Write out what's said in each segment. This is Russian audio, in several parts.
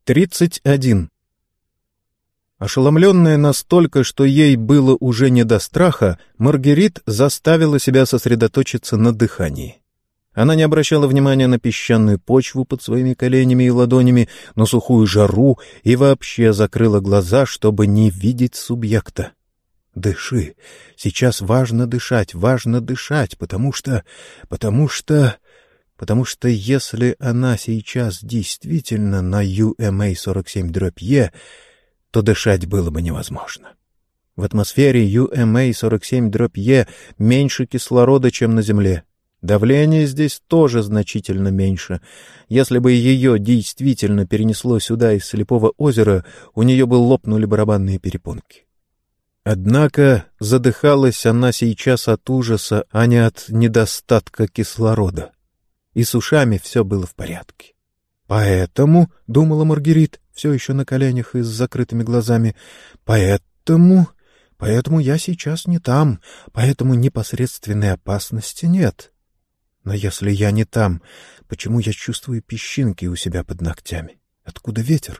31. Ошеломленная настолько, что ей было уже не до страха, Маргерит заставила себя сосредоточиться на дыхании. Она не обращала внимания на песчаную почву под своими коленями и ладонями, на сухую жару и вообще закрыла глаза, чтобы не видеть субъекта. «Дыши. Сейчас важно дышать, потому что если она сейчас действительно на UMA-47-E, то дышать было бы невозможно. В атмосфере UMA-47-E меньше кислорода, чем на Земле. Давление здесь тоже значительно меньше. Если бы ее действительно перенесло сюда из Слепого озера, у нее бы лопнули барабанные перепонки. Однако задыхалась она сейчас от ужаса, а не от недостатка кислорода. И с ушами все было в порядке. «Поэтому, — думала Маргерит, все еще на коленях и с закрытыми глазами, — поэтому я сейчас не там, поэтому непосредственной опасности нет. Но если я не там, почему я чувствую песчинки у себя под ногтями? Откуда ветер?»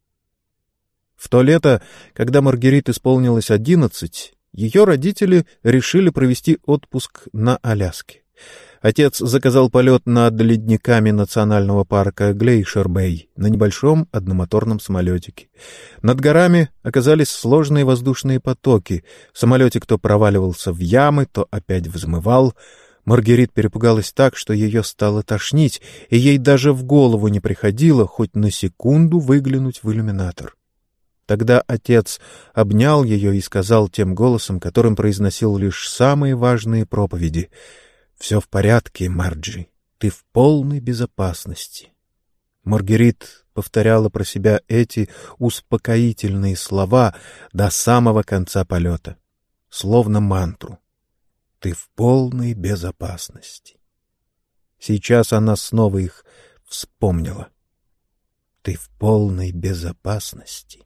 В то лето, когда Маргерит исполнилось 11, ее родители решили провести отпуск на Аляске. Отец заказал полет над ледниками национального парка Глейшер-Бэй на небольшом одномоторном самолетике. Над горами оказались сложные воздушные потоки. Самолетик то проваливался в ямы, то опять взмывал. Маргерит перепугалась так, что ее стало тошнить, и ей даже в голову не приходило хоть на секунду выглянуть в иллюминатор. Тогда отец обнял ее и сказал тем голосом, которым произносил лишь самые важные проповеди: «Все в порядке, Марджи, ты в полной безопасности». Маргерит повторяла про себя эти успокоительные слова до самого конца полета, словно мантру. «Ты в полной безопасности». Сейчас она снова их вспомнила. «Ты в полной безопасности».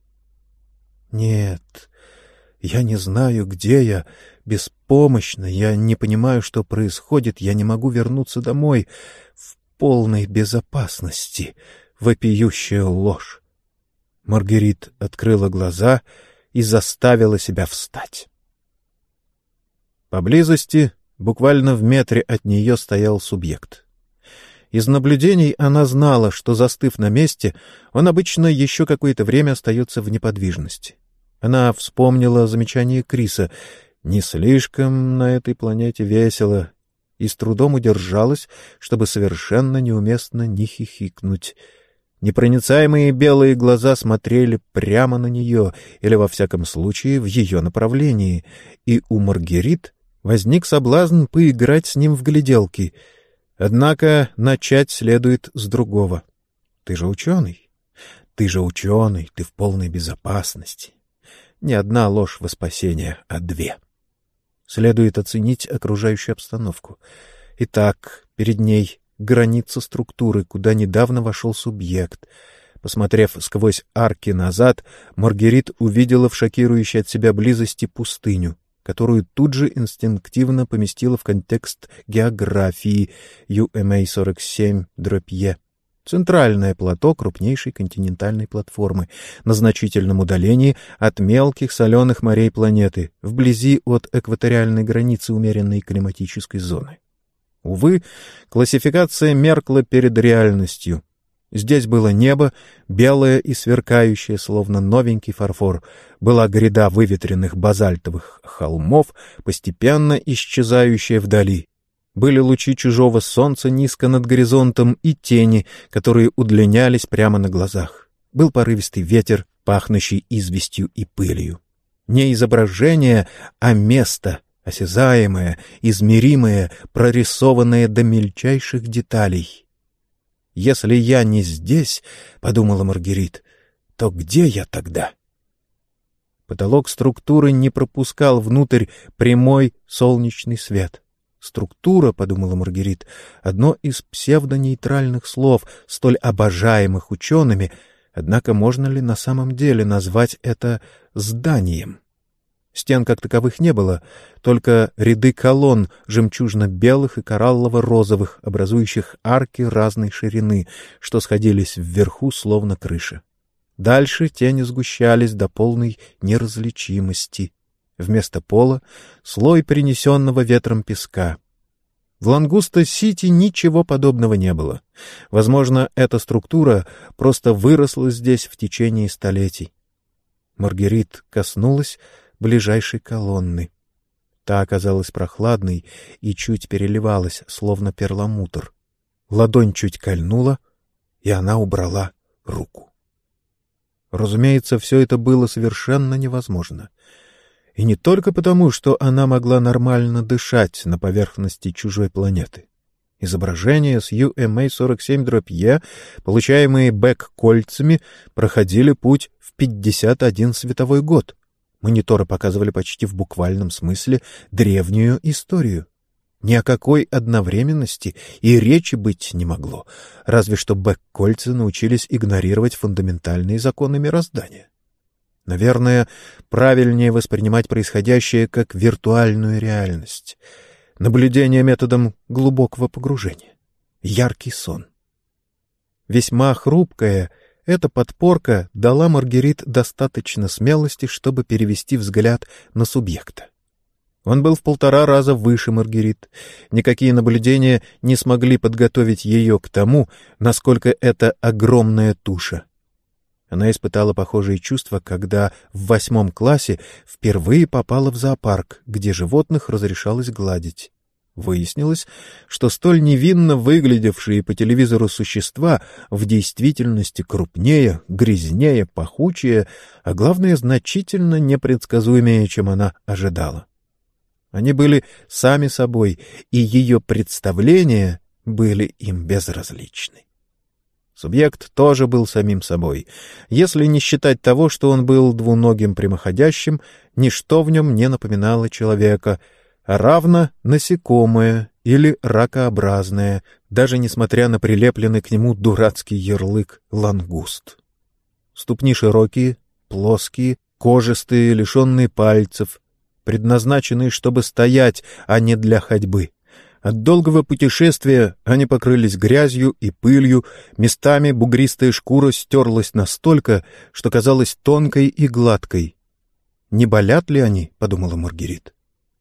Нет, я не знаю, где я, беспомощна, я не понимаю, что происходит, я не могу вернуться домой. В полной безопасности. Вопиющая ложь. Маргерит открыла глаза и заставила себя встать. Поблизости, буквально в метре от нее, стоял субъект. Из наблюдений она знала, что, застыв на месте, он обычно еще какое-то время остается в неподвижности. Она вспомнила замечание Криса: «Не слишком на этой планете весело», и с трудом удержалась, чтобы совершенно неуместно не хихикнуть. Непроницаемые белые глаза смотрели прямо на нее, или, во всяком случае, в ее направлении, и у Маргерит возник соблазн поиграть с ним в гляделки. Однако начать следует с другого. Ты же ученый, ты в полной безопасности. Не одна ложь во спасение, а две. Следует оценить окружающую обстановку. Итак, перед ней граница структуры, куда недавно вошел субъект. Посмотрев сквозь арки назад, Маргерит увидела в шокирующей от себя близости пустыню, которую тут же инстинктивно поместила в контекст географии UMA-47-E. Центральное плато крупнейшей континентальной платформы на значительном удалении от мелких соленых морей планеты, вблизи от экваториальной границы умеренной климатической зоны. Увы, классификация меркла перед реальностью. Здесь было небо, белое и сверкающее, словно новенький фарфор. Была гряда выветренных базальтовых холмов, постепенно исчезающая вдали. Были лучи чужого солнца низко над горизонтом и тени, которые удлинялись прямо на глазах. Был порывистый ветер, пахнущий известью и пылью. Не изображение, а место, осязаемое, измеримое, прорисованное до мельчайших деталей. «Если я не здесь, — подумала Маргерит, — то где я тогда?» Потолок структуры не пропускал внутрь прямой солнечный свет. «Структура, — подумала Маргерит, — одно из псевдонейтральных слов, столь обожаемых учеными, однако можно ли на самом деле назвать это зданием?» Стен как таковых не было, только ряды колонн жемчужно-белых и кораллово-розовых, образующих арки разной ширины, что сходились вверху словно крыша. Дальше тени сгущались до полной неразличимости. Вместо пола — слой принесенного ветром песка. В Лангуста-Сити ничего подобного не было. Возможно, эта структура просто выросла здесь в течение столетий. Маргерит коснулась ближайшей колонны. Та оказалась прохладной и чуть переливалась, словно перламутр. Ладонь чуть кольнула, и она убрала руку. Разумеется, все это было совершенно невозможно. И не только потому, что она могла нормально дышать на поверхности чужой планеты. Изображения с UMA-47-E, получаемые Бек-кольцами, проходили путь в 51 световой год. Мониторы показывали почти в буквальном смысле древнюю историю. Ни о какой одновременности и речи быть не могло, разве что Бек-кольца научились игнорировать фундаментальные законы мироздания. Наверное, правильнее воспринимать происходящее как виртуальную реальность. Наблюдение методом глубокого погружения. Яркий сон. Весьма хрупкая, эта подпорка дала Маргерит достаточно смелости, чтобы перевести взгляд на субъекта. Он был в 1,5 раза выше Маргерит. Никакие наблюдения не смогли подготовить ее к тому, насколько это огромная туша. Она испытала похожие чувства, когда в 8 классе впервые попала в зоопарк, где животных разрешалось гладить. Выяснилось, что столь невинно выглядевшие по телевизору существа в действительности крупнее, грязнее, пахучее, а главное, значительно непредсказуемее, чем она ожидала. Они были сами собой, и ее представления были им безразличны. Субъект тоже был самим собой. Если не считать того, что он был двуногим прямоходящим, ничто в нем не напоминало человека, а равно насекомое или ракообразное, даже несмотря на прилепленный к нему дурацкий ярлык «лангуст». Ступни широкие, плоские, кожистые, лишенные пальцев, предназначенные, чтобы стоять, а не для ходьбы. От долгого путешествия они покрылись грязью и пылью, местами бугристая шкура стерлась настолько, что казалась тонкой и гладкой. «Не болят ли они?» — подумала Маргерит.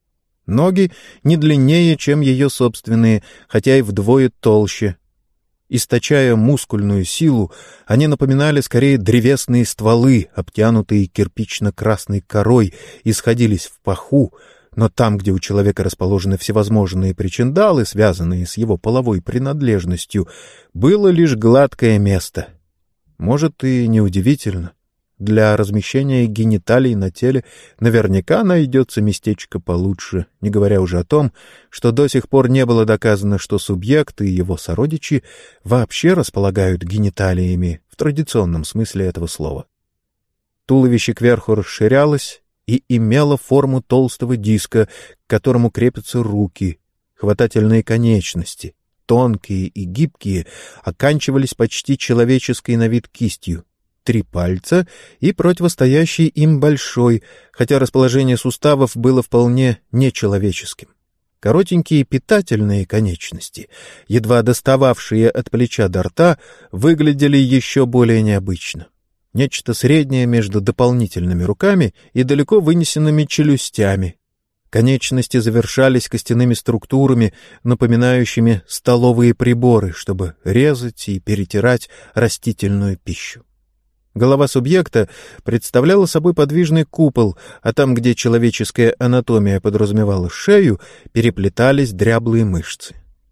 Ноги не длиннее, чем ее собственные, хотя и вдвое толще. Источая мускульную силу, они напоминали скорее древесные стволы, обтянутые кирпично-красной корой, и сходились в паху, но там, где у человека расположены всевозможные причиндалы, связанные с его половой принадлежностью, было лишь гладкое место. Может, и неудивительно. Для размещения гениталий на теле наверняка найдется местечко получше, не говоря уже о том, что до сих пор не было доказано, что субъект и его сородичи вообще располагают гениталиями в традиционном смысле этого слова. Туловище кверху расширялось и имело форму толстого диска, к которому крепятся руки, хватательные конечности, тонкие и гибкие, оканчивались почти человеческой на вид кистью. 3 пальца и противостоящий им большой, хотя расположение суставов было вполне нечеловеческим. Коротенькие питательные конечности, едва достававшие от плеча до рта, выглядели еще более необычно. Нечто среднее между дополнительными руками и далеко вынесенными челюстями. Конечности завершались костяными структурами, напоминающими столовые приборы, чтобы резать и перетирать растительную пищу. Голова субъекта представляла собой подвижный купол, а там, где человеческая анатомия подразумевала шею, переплетались дряблые мышцы.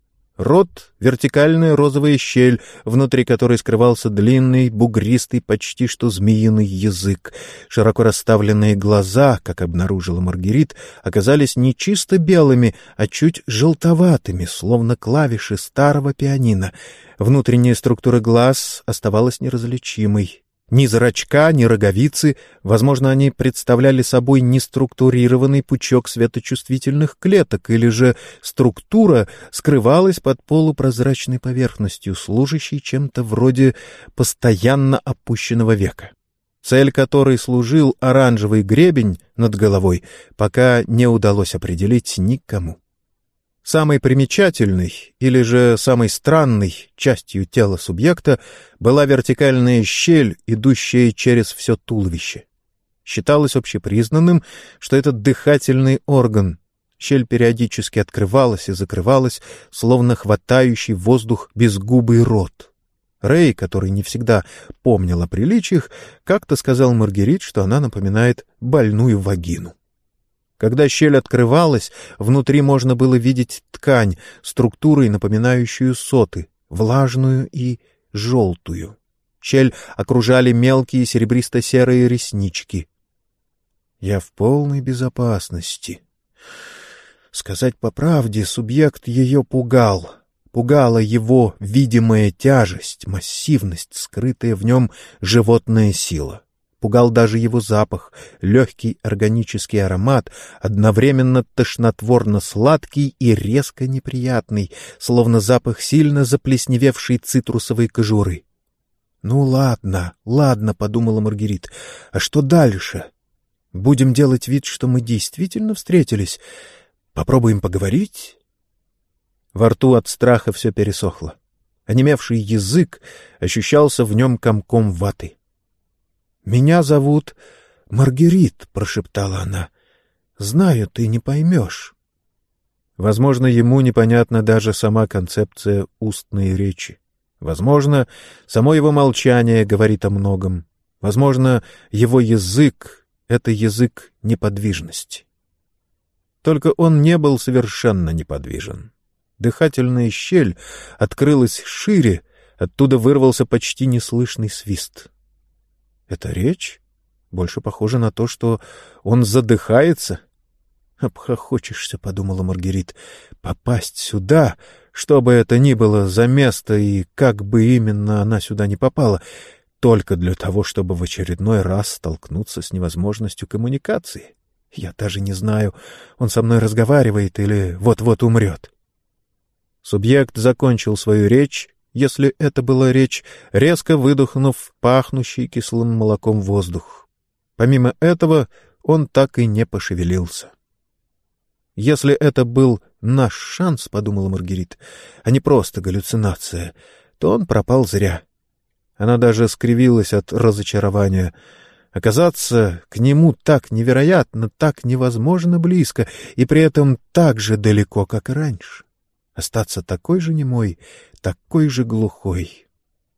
Рот — вертикальная розовая щель, внутри которой скрывался длинный, бугристый, почти что змеиный язык. Широко расставленные глаза, как обнаружила Маргерит, оказались не чисто белыми, а чуть желтоватыми, словно клавиши старого пианино. Внутренняя структура глаз оставалась неразличимой. Ни зрачка, ни роговицы, возможно, они представляли собой неструктурированный пучок светочувствительных клеток, или же структура скрывалась под полупрозрачной поверхностью, служащей чем-то вроде постоянно опущенного века, цель которой служил оранжевый гребень над головой, пока не удалось определить никому. Самой примечательной, или же самой странной частью тела субъекта была вертикальная щель, идущая через все туловище. Считалось общепризнанным, что это дыхательный орган. Щель периодически открывалась и закрывалась, словно хватающий воздух безгубый рот. Рэй, который не всегда помнил о приличиях, как-то сказал Маргерит, что она напоминает больную вагину. Когда щель открывалась, внутри можно было видеть ткань, структурой напоминающую соты, влажную и желтую. Щель окружали мелкие серебристо-серые реснички. Я в полной безопасности. Сказать по правде, субъект ее пугал. Пугала его видимая тяжесть, массивность, скрытая в нем животная сила. Пугал даже его запах, легкий органический аромат, одновременно тошнотворно-сладкий и резко неприятный, словно запах сильно заплесневевшей цитрусовой кожуры. «Ну ладно, ладно», — подумала Маргерит, — «а что дальше? Будем делать вид, что мы действительно встретились? Попробуем поговорить?» Во рту от страха все пересохло. Онемевший язык ощущался в нем комком ваты. «Меня зовут Маргерит», — прошептала она. «Знаю, ты не поймешь». Возможно, ему непонятна даже сама концепция устной речи. Возможно, само его молчание говорит о многом. Возможно, его язык — это язык неподвижности. Только он не был совершенно неподвижен. Дыхательная щель открылась шире, оттуда вырвался почти неслышный свист. Это речь? Больше похоже на то, что он задыхается. «Обхохочешься», — подумала Маргерит, — «попасть сюда, что бы это ни было за место и как бы именно она сюда не попала, только для того, чтобы в очередной раз столкнуться с невозможностью коммуникации. Я даже не знаю, он со мной разговаривает или вот-вот умрет». Субъект закончил свою речь, если это была речь, резко выдохнув пахнущий кислым молоком воздух. Помимо этого он так и не пошевелился. «Если это был наш шанс, — подумала Маргерит, — а не просто галлюцинация, то он пропал зря». Она даже скривилась от разочарования. Оказаться к нему так невероятно, так невозможно близко, и при этом так же далеко, как и раньше. Остаться такой же немой, такой же глухой.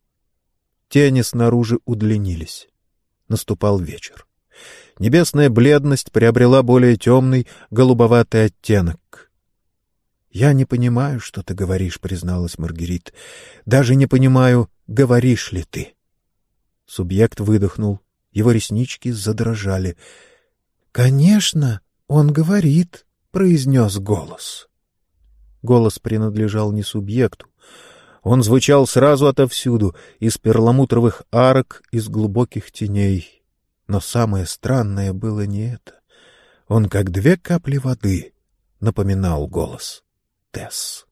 Тени снаружи удлинились. Наступал вечер. Небесная бледность приобрела более темный, голубоватый оттенок. «Я не понимаю, что ты говоришь», — призналась Маргерит. «Даже не понимаю, говоришь ли ты». Субъект выдохнул. Его реснички задрожали. «Конечно, он говорит», — произнес голос. Голос принадлежал не субъекту. Он звучал сразу отовсюду, из перламутровых арок, из глубоких теней. Но самое странное было не это. Он, как две капли воды, напоминал голос Тесс.